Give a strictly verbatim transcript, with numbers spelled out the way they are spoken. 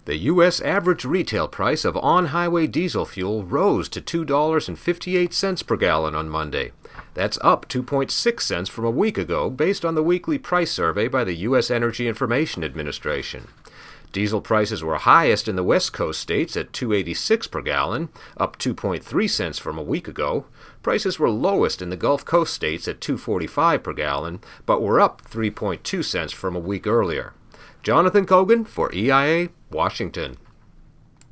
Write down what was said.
The U S average retail price of on-highway diesel fuel rose to two dollars and fifty-eight cents per gallon on Monday. That's up two point six cents from a week ago, based on the weekly price survey by the U S Energy Information Administration. Diesel prices were highest in the West Coast states at two dollars and eighty-six cents per gallon, up two point three cents from a week ago. Prices were lowest in the Gulf Coast states at two dollars and forty-five cents per gallon, but were up three point two cents from a week earlier. Jonathan Cogan for E I A, Washington.